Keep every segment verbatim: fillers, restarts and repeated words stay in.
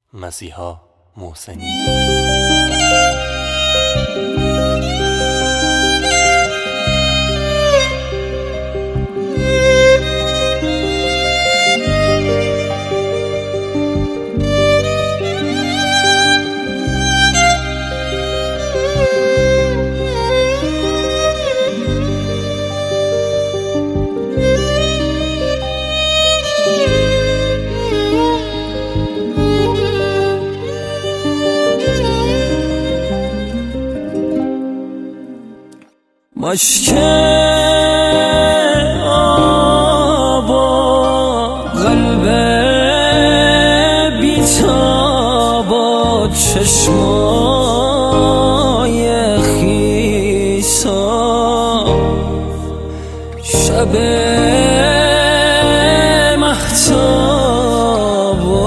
مسیحا محسنی. مشک آب و قلب بی‌تاب و چشمای خیسا، شب مهتاب و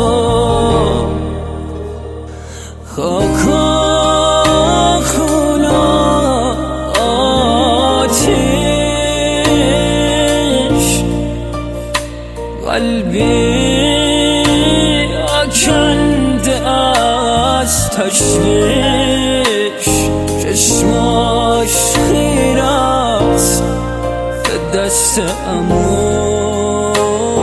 خاکا قلبی آکنده از تشویش، چشماش خیره است به دست عمو،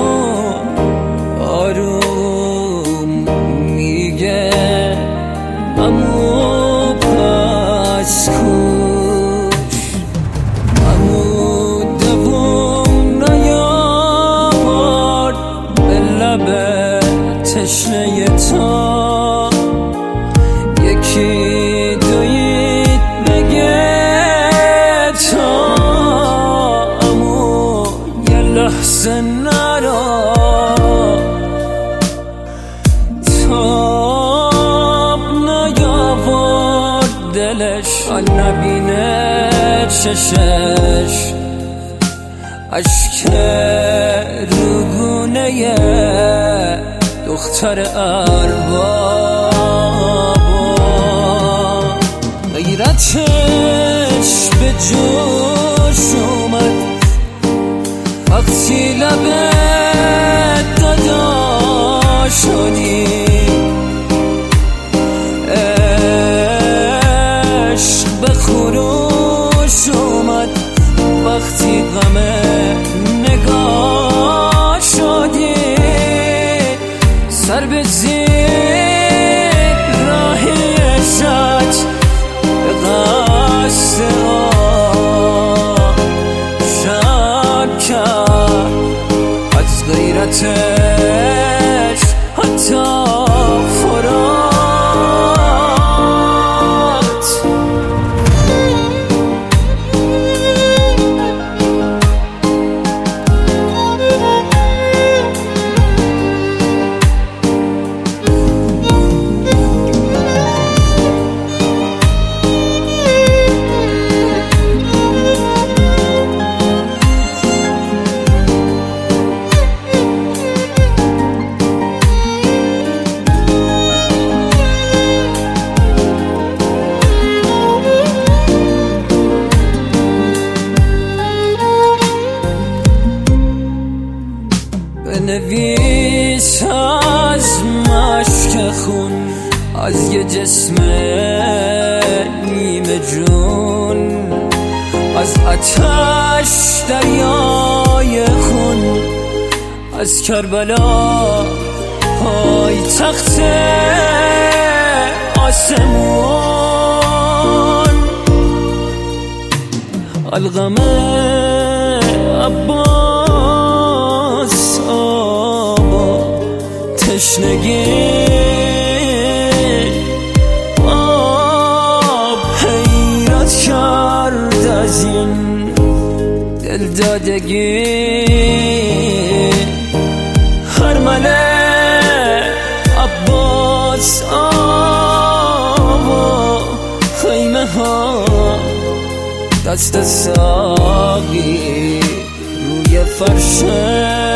آروم میگه عمو پس کوش، عمو دوم نیاورد به لب تشنه تا، یکی دوید بگه تا عمو یه لحظه نرا، تاب نیاورد دلش نبینه چشش، اشک روگونه دختر ارباب، غیرتش به جوش اومد وقتی لبت دادا شدی، عشق به خروش اومد وقتی غم نگاه شدی، سر به زیر راهی شد به قصد آب، شب کرد از غیرتش حتی فرات. بنویس از مشک خون از یه جسم نیمه جون، از آتش دریای خون، از کربلا پای تخت آسمون، الغم عباس آبا تشنگی آب، حیرت کرد از این دلدادگی، هرمله عباس آبا، خیمه ها دست ساقی روی فرش